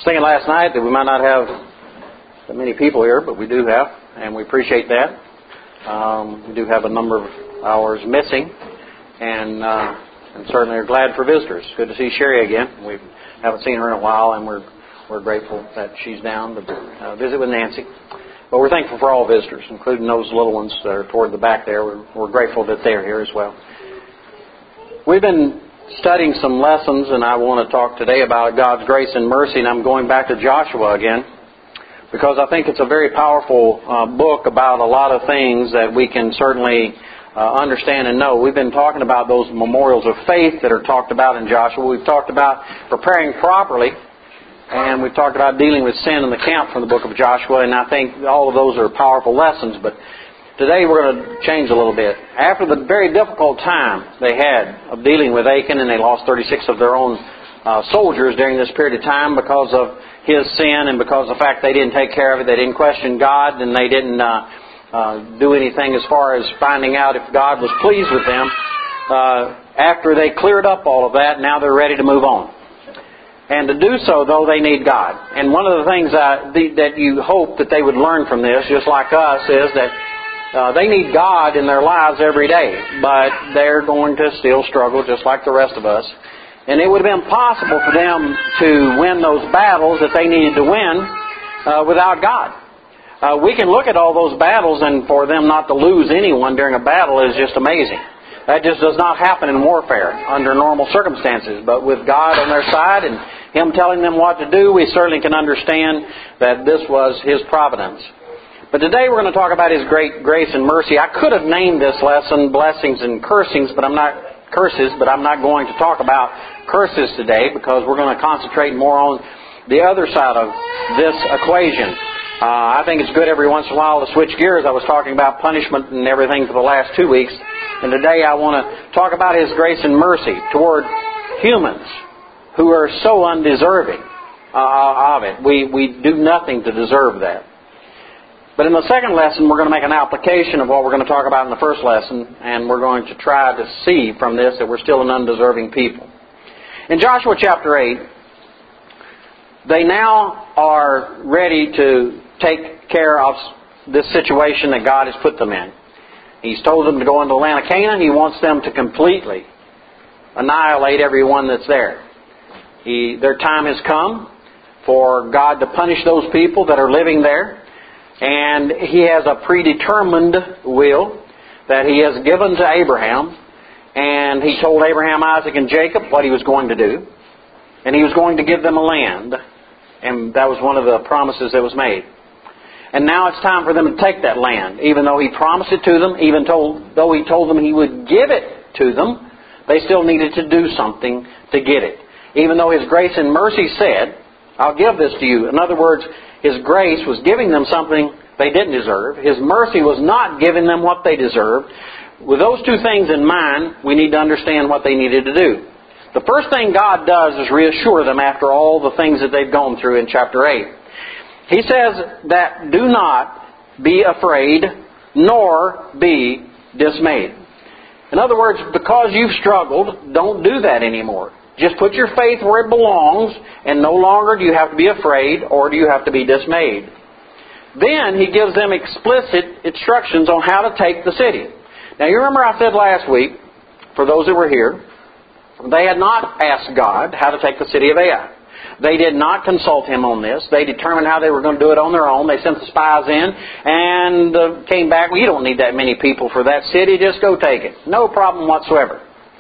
thinking last night that we might not have that many people here, but we do have, and we appreciate that. We do have a number of hours missing, and certainly are glad for visitors. Good to see Sherry again. We haven't seen her in a while, and we're grateful that she's down to visit with Nancy. But we're thankful for all visitors, including those little ones that are toward the back there. We're grateful that they're here as well. We've been studying some lessons, and I want to talk today about God's grace and mercy, and I'm going back to Joshua again, because I think it's a very powerful book about a lot of things that we can certainly understand and know. We've been talking about those memorials of faith that are talked about in Joshua. We've talked about preparing properly, and we've talked about dealing with sin in the camp from the book of Joshua, and I think all of those are powerful lessons. But today we're going to change a little bit. After the very difficult time they had of dealing with Achan, and they lost 36 of their own soldiers during this period of time because of his sin and because of the fact they didn't take care of it, they didn't question God, and they didn't do anything as far as finding out if God was pleased with them. After they cleared up all of that, now they're ready to move on. And to do so, though, they need God. And one of the things that you hope that they would learn from this, just like us, is that they need God in their lives every day. But they're going to still struggle just like the rest of us. And it would have been possible for them to win those battles that they needed to win without God. We can look at all those battles, and for them not to lose anyone during a battle is just amazing. That just does not happen in warfare under normal circumstances. But with God on their side and Him telling them what to do, we certainly can understand that this was His providence. But today we're going to talk about His great grace and mercy. I could have named this lesson Blessings and Cursings, but I'm not going to talk about curses today, because we're going to concentrate more on the other side of this equation. I think it's good every once in a while to switch gears. I was talking about punishment and everything for the last 2 weeks. And today I want to talk about His grace and mercy toward humans who are so undeserving of it. We do nothing to deserve that. But in the second lesson, we're going to make an application of what we're going to talk about in the first lesson. And we're going to try to see from this that we're still an undeserving people. In Joshua chapter 8, they now are ready to take care of this situation that God has put them in. He's told them to go into the land of Canaan. He wants them to completely annihilate everyone that's there. Their time has come for God to punish those people that are living there. And He has a predetermined will that He has given to Abraham. And He told Abraham, Isaac, and Jacob what He was going to do. And He was going to give them a land. And that was one of the promises that was made. And now it's time for them to take that land. Even though He promised it to them, though He told them He would give it to them, they still needed to do something to get it. Even though His grace and mercy said, I'll give this to you. In other words, His grace was giving them something they didn't deserve. His mercy was not giving them what they deserved. With those two things in mind, we need to understand what they needed to do. The first thing God does is reassure them after all the things that they've gone through in chapter 8. He says that do not be afraid nor be dismayed. In other words, because you've struggled, don't do that anymore. Just put your faith where it belongs, and no longer do you have to be afraid or do you have to be dismayed. Then He gives them explicit instructions on how to take the city. Now you remember I said last week, for those that were here, they had not asked God how to take the city of Ai. They did not consult Him on this. They determined how they were going to do it on their own. They sent the spies in and came back. Well, you don't need that many people for that city. Just go take it. No problem whatsoever.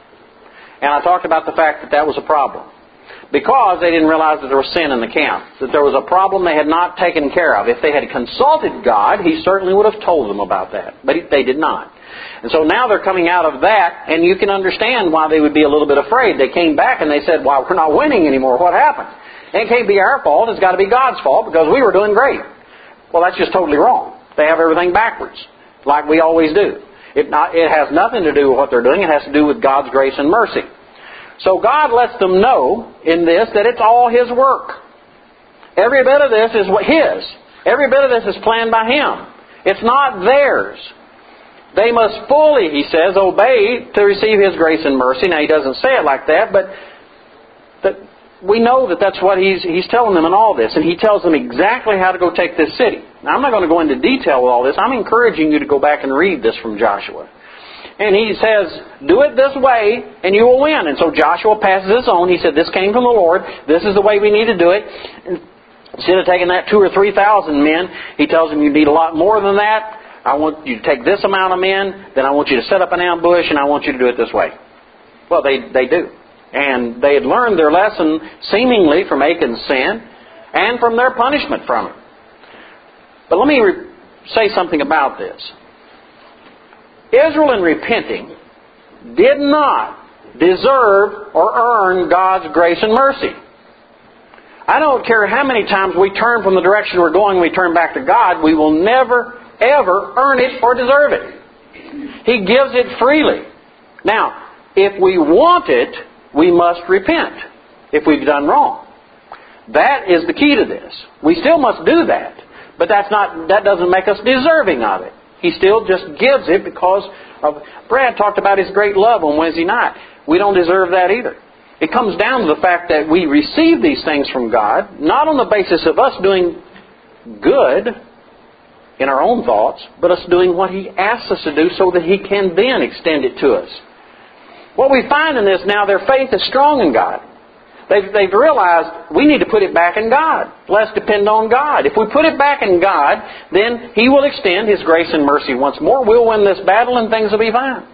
And I talked about the fact that that was a problem. Because they didn't realize that there was sin in the camp. That there was a problem they had not taken care of. If they had consulted God, He certainly would have told them about that. But they did not. And so now they're coming out of that, and you can understand why they would be a little bit afraid. They came back and they said, well, we're not winning anymore. What happened? It can't be our fault. It's got to be God's fault because we were doing great. Well, that's just totally wrong. They have everything backwards, like we always do. It has nothing to do with what they're doing. It has to do with God's grace and mercy. So God lets them know in this that it's all His work. Every bit of this is His. Every bit of this is planned by Him. It's not theirs. They must fully, He says, obey to receive His grace and mercy. Now, He doesn't say it like that, but we know that that's what he's telling them in all this. And he tells them exactly how to go take this city. Now, I'm not going to go into detail with all this. I'm encouraging you to go back and read this from Joshua. And he says, do it this way and you will win. And so Joshua passes this on. He said, this came from the Lord. This is the way we need to do it. And instead of taking that 2,000 or 3,000 men, he tells them you need a lot more than that. I want you to take this amount of men. Then I want you to set up an ambush and I want you to do it this way. Well, they do. And they had learned their lesson seemingly from Achan's sin and from their punishment from it. But let me say something about this. Israel, in repenting, did not deserve or earn God's grace and mercy. I don't care how many times we turn from the direction we're going, we turn back to God, we will never, ever earn it or deserve it. He gives it freely. Now, if we want it, we must repent if we've done wrong. That is the key to this. We still must do that, but that doesn't make us deserving of it. He still just gives it because of... Brad talked about His great love on Wednesday night. We don't deserve that either. It comes down to the fact that we receive these things from God, not on the basis of us doing good in our own thoughts, but us doing what He asks us to do so that He can then extend it to us. What we find in this now, their faith is strong in God. They've realized we need to put it back in God. Let's depend on God. If we put it back in God, then He will extend His grace and mercy once more. We'll win this battle and things will be fine.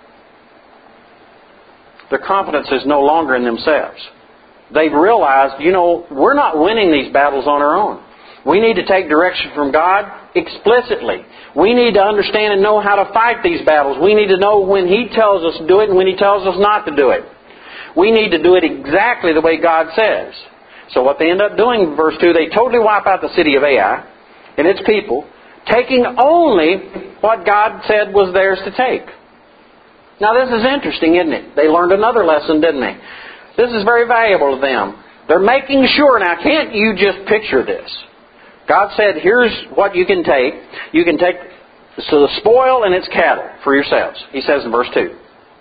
Their confidence is no longer in themselves. They've realized, we're not winning these battles on our own. We need to take direction from God explicitly. We need to understand and know how to fight these battles. We need to know when He tells us to do it and when He tells us not to do it. We need to do it exactly the way God says. So what they end up doing in verse 2, they totally wipe out the city of Ai and its people, taking only what God said was theirs to take. Now this is interesting, isn't it? They learned another lesson, didn't they? This is very valuable to them. They're making sure. Now can't you just picture this? God said, here's what you can take. You can take the spoil and its cattle for yourselves. He says in verse 2.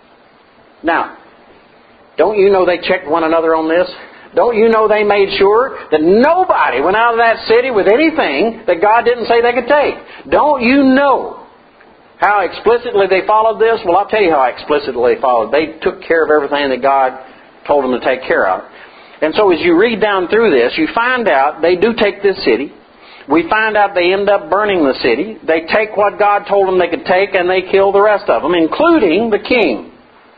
Now, don't you know they checked one another on this? Don't you know they made sure that nobody went out of that city with anything that God didn't say they could take? Don't you know how explicitly they followed this? Well, I'll tell you how explicitly they followed. They took care of everything that God told them to take care of. And so as you read down through this, you find out they do take this city. We find out they end up burning the city. They take what God told them they could take and they kill the rest of them, including the king.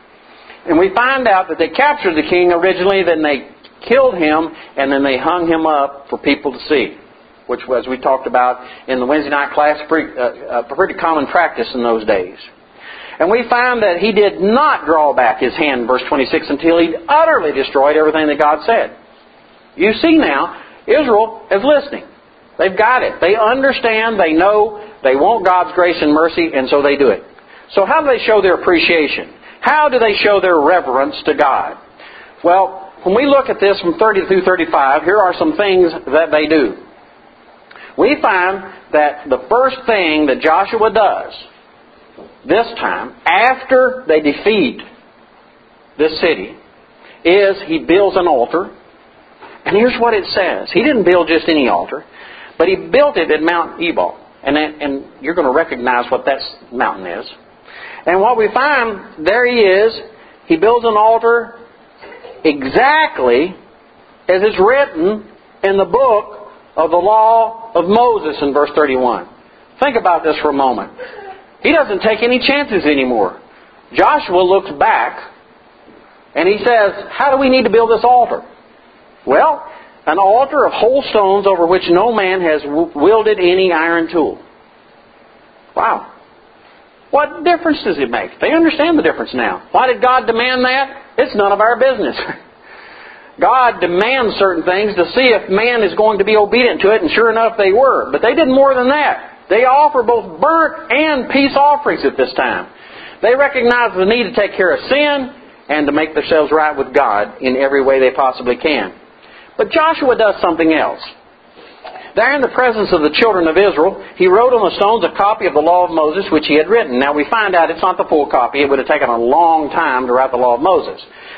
And we find out that they captured the king originally, then they killed him, and then they hung him up for people to see, which was, we talked about in the Wednesday night class, pretty common practice in those days. And we find that he did not draw back his hand, verse 26, until he utterly destroyed everything that God said. You see now, Israel is listening. They've got it. They understand, they know, they want God's grace and mercy, and so they do it. So how do they show their appreciation? How do they show their reverence to God? Well, when we look at this from 30 through 35, here are some things that they do. We find that the first thing that Joshua does this time, after they defeat this city, is he builds an altar. And here's what it says. He didn't build just any altar, but he built it at Mount Ebal. And you're going to recognize what that mountain is. And what we find, there he is. He builds an altar exactly as it's written in the book of the law of Moses in verse 31. Think about this for a moment. He doesn't take any chances anymore. Joshua looks back and he says, how do we need to build this altar? Well, an altar of whole stones over which no man has wielded any iron tool. Wow. What difference does it make? They understand the difference now. Why did God demand that? It's none of our business. God demands certain things to see if man is going to be obedient to it, and sure enough they were. But they did more than that. They offer both burnt and peace offerings at this time. They recognize the need to take care of sin and to make themselves right with God in every way they possibly can. But Joshua does something else. There in the presence of the children of Israel, he wrote on the stones a copy of the law of Moses, which he had written. Now we find out it's not the full copy. It would have taken a long time to write the law of Moses.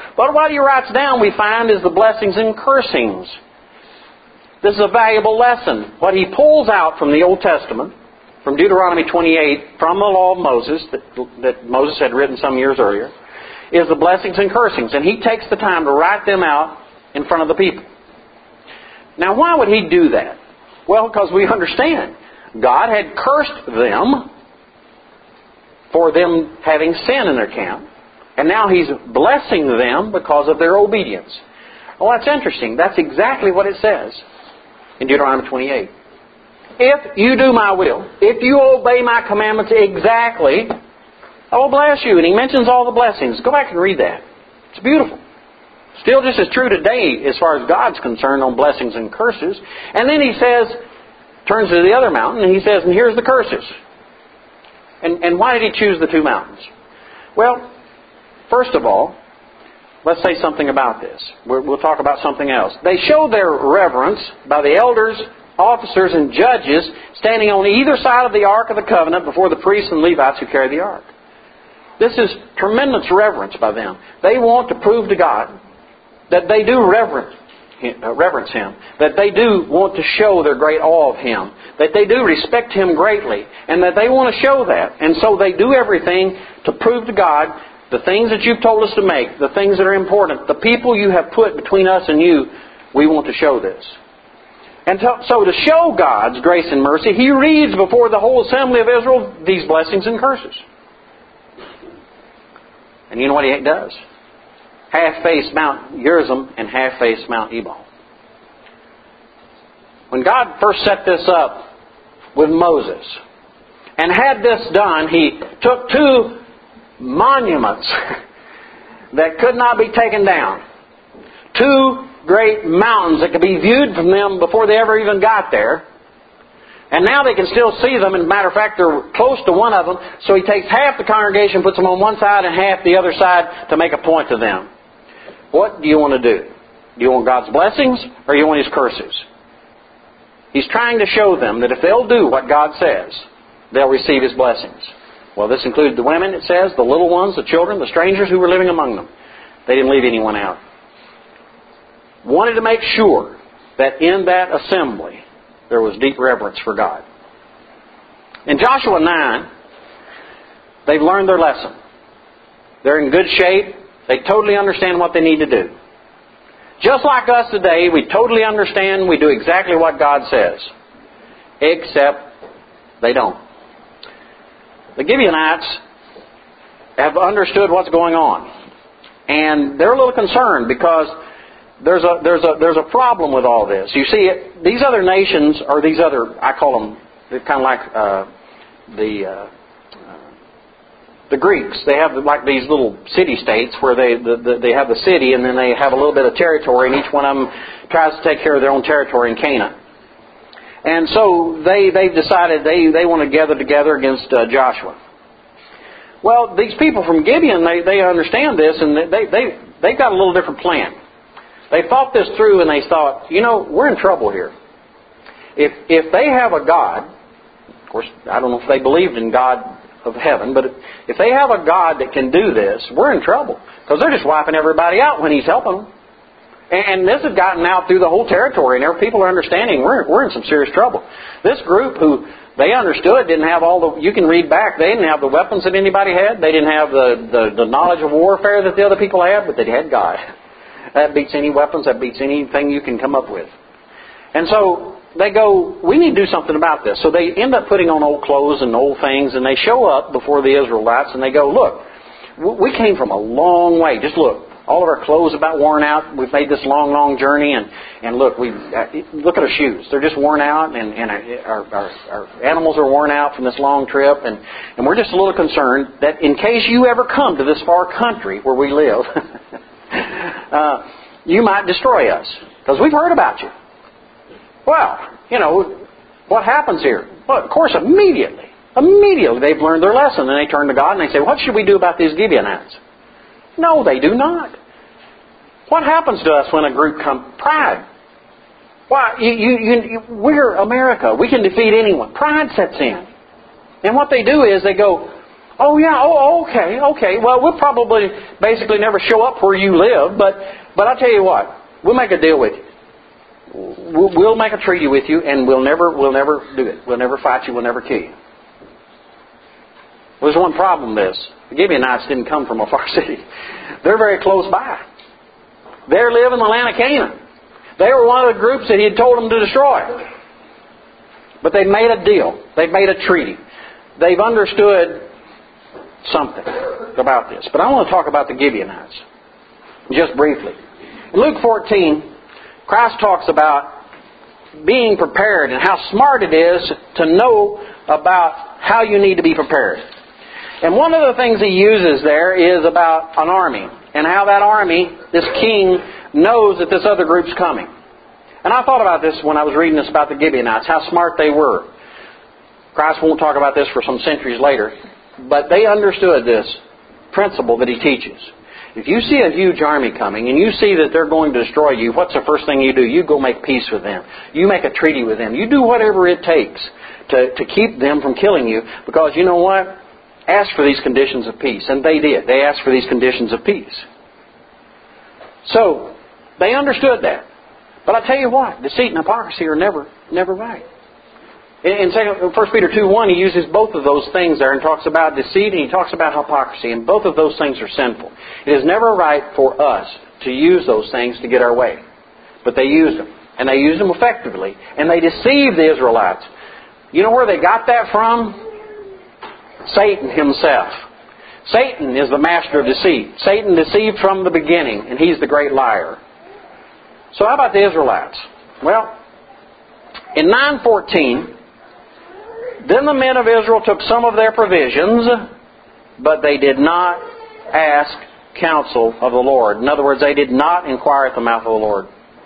But what he writes down, we find, is the blessings and cursings. This is a valuable lesson. What he pulls out from the Old Testament, from Deuteronomy 28, from the law of Moses, that Moses had written some years earlier, is the blessings and cursings. And he takes the time to write them out in front of the people. Now, why would he do that? Well, because we understand God had cursed them for them having sin in their camp. And now He's blessing them because of their obedience. Well, that's interesting. That's exactly what it says in Deuteronomy 28. If you do my will, if you obey my commandments exactly, I will bless you. And He mentions all the blessings. Go back and read that. It's beautiful. Still just as true today as far as God's concerned on blessings and curses. And then He says, turns to the other mountain, and He says, and here's the curses. And why did He choose the two mountains? Well, first of all, let's say something about this. We'll talk about something else. They show their reverence by the elders, officers, and judges standing on either side of the Ark of the Covenant before the priests and Levites who carry the Ark. This is tremendous reverence by them. They want to prove to God that they do reverence Him, that they do want to show their great awe of Him, that they do respect Him greatly, and that they want to show that. And so they do everything to prove to God the things that you've told us to make, the things that are important, the people you have put between us and you, we want to show this. And so to show God's grace and mercy, He reads before the whole assembly of Israel these blessings and curses. And you know what He does? Half-face Mount Gerizim and half-face Mount Ebal. When God first set this up with Moses and had this done, He took two monuments that could not be taken down. Two great mountains that could be viewed from them before they ever even got there. And now they can still see them. As a matter of fact, they're close to one of them. So He takes half the congregation, puts them on one side and half the other side to make a point to them. What do you want to do? Do you want God's blessings or do you want His curses? He's trying to show them that if they'll do what God says, they'll receive His blessings. Well, this included the women, it says, the little ones, the children, the strangers who were living among them. They didn't leave anyone out. Wanted to make sure that in that assembly there was deep reverence for God. In Joshua 9, they've learned their lesson. They're in good shape. They totally understand what they need to do. Just like us today, we totally understand, we do exactly what God says. Except they don't. The Gibeonites have understood what's going on. And they're a little concerned because there's a problem with all this. You see, these other nations, or these other, I call them, they're kind of like the Greeks. They have like these little city-states where they have the city and then they have a little bit of territory, and each one of them tries to take care of their own territory in Canaan. And so they've decided they want to gather together against Joshua. Well, these people from Gibeon, they understand this, and they've got a little different plan. They thought this through, and they thought, we're in trouble here. If they have a God, of course, I don't know if they believed in God of heaven, but if they have a God that can do this, we're in trouble. Because they're just wiping everybody out when He's helping them. And this has gotten out through the whole territory, and people are understanding we're in some serious trouble. This group who they understood didn't have all the, you can read back, they didn't have the weapons that anybody had. They didn't have the knowledge of warfare that the other people had, but they had God. That beats any weapons, that beats anything you can come up with. And so they go, we need to do something about this. So they end up putting on old clothes and old things, and they show up before the Israelites, and they go, look, we came from a long way. Just look. All of our clothes about worn out. We've made this long, long journey, and look, look at our shoes. They're just worn out, and our animals are worn out from this long trip, and we're just a little concerned that in case you ever come to this far country where we live, you might destroy us, because we've heard about you. Well, what happens here? Well, of course, immediately they've learned their lesson, and they turn to God and they say, what should we do about these Gibeonites? No, they do not. What happens to us when a group comes? Pride. Why? We're America. We can defeat anyone. Pride sets in. And what they do is they go, Oh, yeah, okay. Well, we'll probably basically never show up where you live, but I'll tell you what, we'll make a deal with you. We'll make a treaty with you, and we'll never do it. We'll never fight you. We'll never kill you. Well, there's one problem with this. The Gibeonites didn't come from a far city. They're very close by. They live in the land of Canaan. They were one of the groups that He had told them to destroy. But they made a deal. They've made a treaty. They've understood something about this. But I want to talk about the Gibeonites just briefly. In Luke 14, Christ talks about being prepared and how smart it is to know about how you need to be prepared. And one of the things He uses there is about an army and how that army, this king, knows that this other group's coming. And I thought about this when I was reading this about the Gibeonites, how smart they were. Christ won't talk about this for some centuries later, but they understood this principle that He teaches. If you see a huge army coming and you see that they're going to destroy you, what's the first thing you do? You go make peace with them. You make a treaty with them. You do whatever it takes to keep them from killing you, because you know what? Ask for these conditions of peace. And they did. They asked for these conditions of peace. So, they understood that. But I tell you what, deceit and hypocrisy are never right. In 1 Peter 2:1, he uses both of those things there and talks about deceit and he talks about hypocrisy. And both of those things are sinful. It is never right for us to use those things to get our way. But they used them. And they used them effectively. And they deceived the Israelites. You know where they got that from? Satan himself. Satan is the master of deceit. Satan deceived from the beginning, and he's the great liar. So how about the Israelites? Well, in 9:14, then the men of Israel took some of their provisions, but they did not ask counsel of the Lord. In other words, they did not inquire at the mouth of the Lord.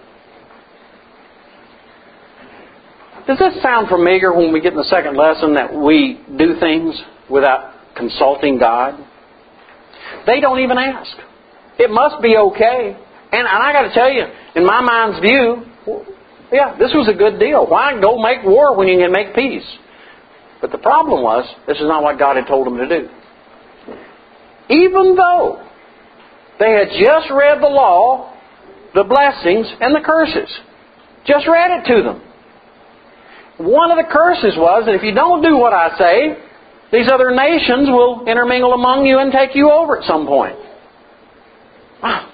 Does this sound familiar when we get in the second lesson that we do things without consulting God? They don't even ask. It must be okay. And I got to tell you, in my mind's view, yeah, this was a good deal. Why go make war when you can make peace? But the problem was, this is not what God had told them to do. Even though they had just read the law, the blessings, and the curses. Just read it to them. One of the curses was that if you don't do what I say, these other nations will intermingle among you and take you over at some point. Wow.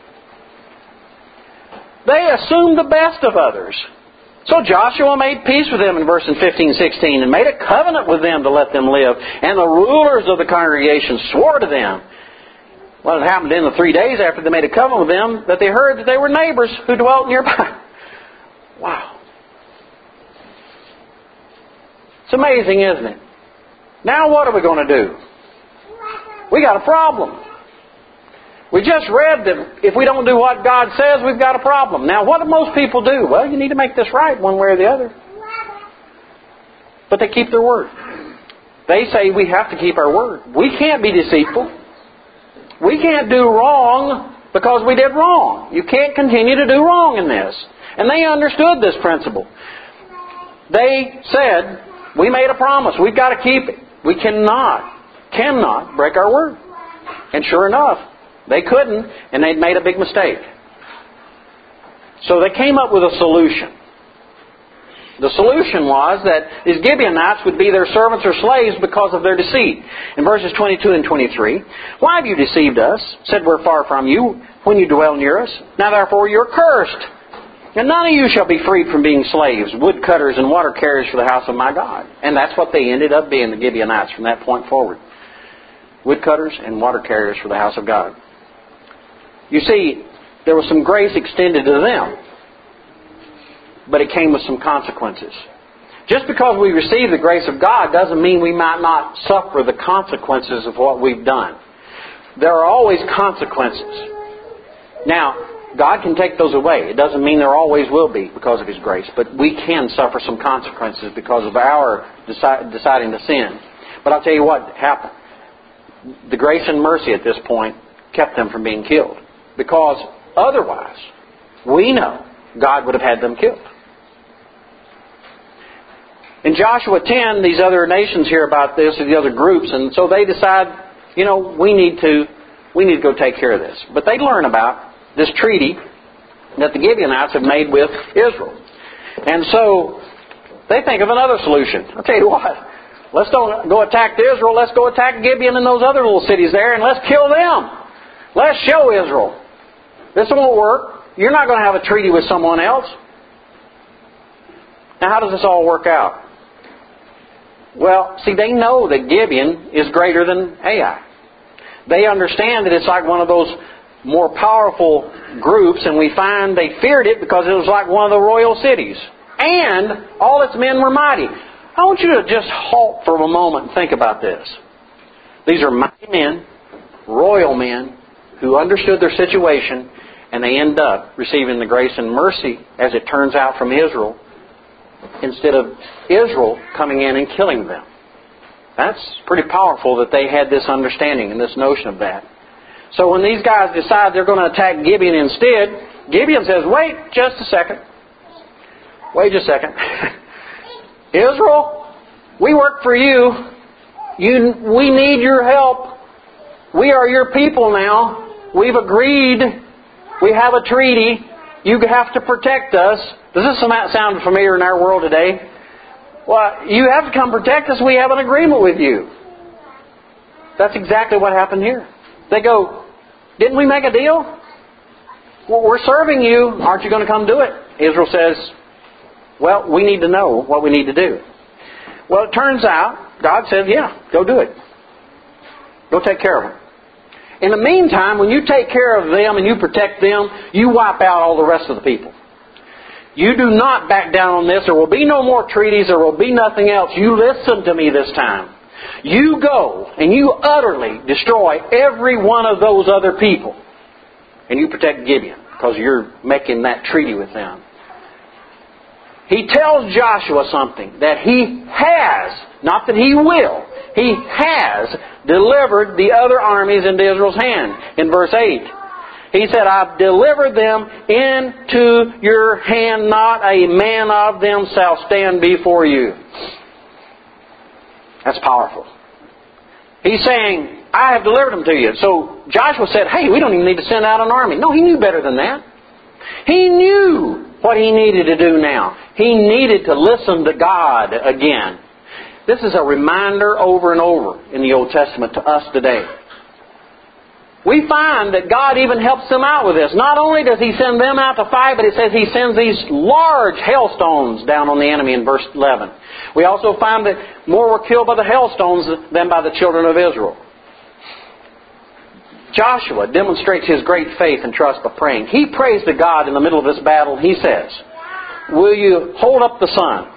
They assumed the best of others. So Joshua made peace with them in verses 15-16 and made a covenant with them to let them live. And the rulers of the congregation swore to them. Well, it happened in the 3 days after they made a covenant with them that they heard that they were neighbors who dwelt nearby. Wow. It's amazing, isn't it? Now what are we going to do? We got a problem. We just read that if we don't do what God says, we've got a problem. Now what do most people do? Well, you need to make this right one way or the other. But they keep their word. They say we have to keep our word. We can't be deceitful. We can't do wrong because we did wrong. You can't continue to do wrong in this. And they understood this principle. They said, we made a promise. We've got to keep it. We cannot break our word. And sure enough, they couldn't, and they'd made a big mistake. So they came up with a solution. The solution was that these Gibeonites would be their servants or slaves because of their deceit. In verses 22 and 23, why have you deceived us? Said we're far from you when you dwell near us. Now therefore you're cursed. And none of you shall be freed from being slaves, woodcutters and water carriers for the house of my God. And that's what they ended up being, the Gibeonites, from that point forward. Woodcutters and water carriers for the house of God. You see, there was some grace extended to them, but it came with some consequences. Just because we receive the grace of God doesn't mean we might not suffer the consequences of what we've done. There are always consequences. Now, God can take those away. It doesn't mean there always will be because of His grace. But we can suffer some consequences because of our deciding to sin. But I'll tell you what happened. The grace and mercy at this point kept them from being killed. Because otherwise, we know God would have had them killed. In Joshua 10, these other nations hear about this, the other groups, and so they decide, we need to go take care of this. But they learn about this treaty that the Gibeonites have made with Israel. And so they think of another solution. I'll tell you what, let's don't go attack Israel, let's go attack Gibeon and those other little cities there, and let's kill them. Let's show Israel. This won't work. You're not going to have a treaty with someone else. Now, how does this all work out? Well, see, they know that Gibeon is greater than Ai. They understand that it's like one of those more powerful groups, and we find they feared it because it was like one of the royal cities. And all its men were mighty. I want you to just halt for a moment and think about this. These are mighty men, royal men, who understood their situation, and they end up receiving the grace and mercy, as it turns out, from Israel, instead of Israel coming in and killing them. That's pretty powerful that they had this understanding and this notion of that. So when these guys decide they're going to attack Gibeon instead, Gibeon says, wait just a second. Wait just a second. Israel, we work for you. We need your help. We are your people now. We've agreed. We have a treaty. You have to protect us. Does this sound familiar in our world today? Well, you have to come protect us. We have an agreement with you. That's exactly what happened here. They go, didn't we make a deal? Well, we're serving you. Aren't you going to come do it? Israel says, well, we need to know what we need to do. Well, it turns out, God says, yeah, go do it. Go take care of them. In the meantime, when you take care of them and you protect them, you wipe out all the rest of the people. You do not back down on this. There will be no more treaties. There will be nothing else. You listen to me this time. You go and you utterly destroy every one of those other people. And you protect Gibeon because you're making that treaty with them. He tells Joshua something that he has, not that he will, he has delivered the other armies into Israel's hand. In verse 8, he said, I've delivered them into your hand, not a man of them shall stand before you. That's powerful. He's saying, I have delivered them to you. So Joshua said, hey, we don't even need to send out an army. No, he knew better than that. He knew what he needed to do now. He needed to listen to God again. This is a reminder over and over in the Old Testament to us today. We find that God even helps them out with this. Not only does He send them out to fight, but it says He sends these large hailstones down on the enemy in verse 11. We also find that more were killed by the hailstones than by the children of Israel. Joshua demonstrates his great faith and trust by praying. He prays to God in the middle of this battle. He says, will you hold up the sun?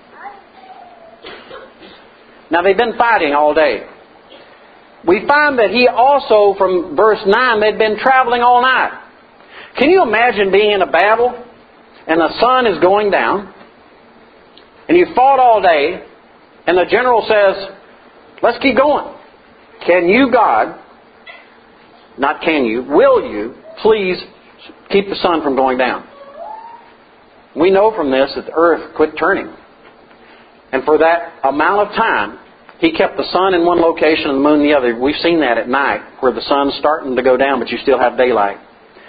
Now they've been fighting all day. We find that he also, from verse 9, they'd been traveling all night. Can you imagine being in a battle and the sun is going down and you fought all day and the general says, let's keep going. Can you, God, not can you, will you please keep the sun from going down? We know from this that the earth quit turning. And for that amount of time, He kept the sun in one location and the moon in the other. We've seen that at night, where the sun's starting to go down, but you still have daylight.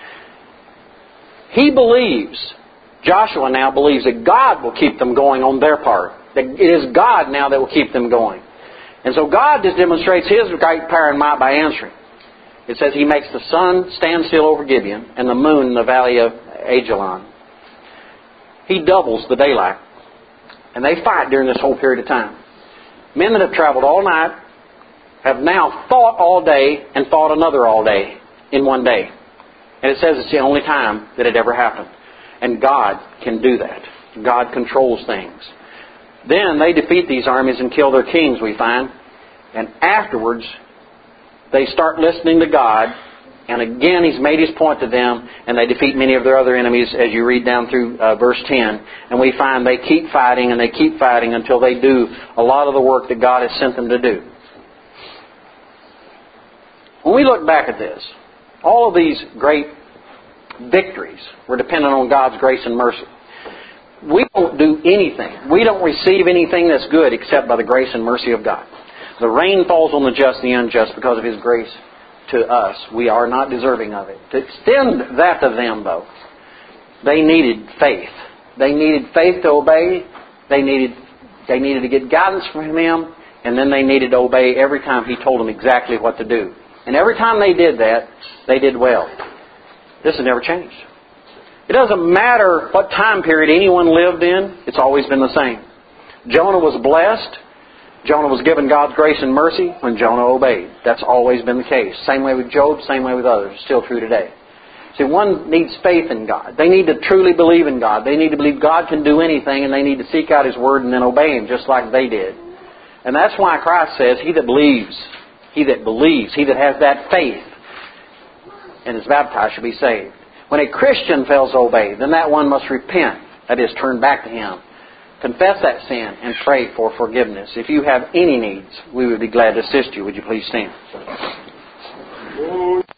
He believes, Joshua now believes, that God will keep them going on their part. That it is God now that will keep them going. And so God just demonstrates His great power and might by answering. It says He makes the sun stand still over Gibeon and the moon in the valley of Ajalon. He doubles the daylight. And they fight during this whole period of time. Men that have traveled all night have now fought all day and fought another all day in one day. And it says it's the only time that it ever happened. And God can do that. God controls things. Then they defeat these armies and kill their kings, we find. And afterwards, they start listening to God. And again, He's made His point to them. And they defeat many of their other enemies as you read down through verse 10. And we find they keep fighting and they keep fighting until they do a lot of the work that God has sent them to do. When we look back at this, all of these great victories were dependent on God's grace and mercy. We don't do anything. We don't receive anything that's good except by the grace and mercy of God. The rain falls on the just and the unjust because of His grace to us. We are not deserving of it. To extend that to them, though, they needed faith. They needed faith to obey. They needed to get guidance from Him, and then they needed to obey every time He told them exactly what to do. And every time they did that, they did well. This has never changed. It doesn't matter what time period anyone lived in, it's always been the same. Jonah was blessed. Jonah was given God's grace and mercy when Jonah obeyed. That's always been the case. Same way with Job, same way with others. Still true today. See, one needs faith in God. They need to truly believe in God. They need to believe God can do anything, and they need to seek out His Word and then obey Him just like they did. And that's why Christ says, he that believes, he that has that faith and is baptized shall be saved. When a Christian fails to obey, then that one must repent. That is, turn back to Him. Confess that sin and pray for forgiveness. If you have any needs, we would be glad to assist you. Would you please stand?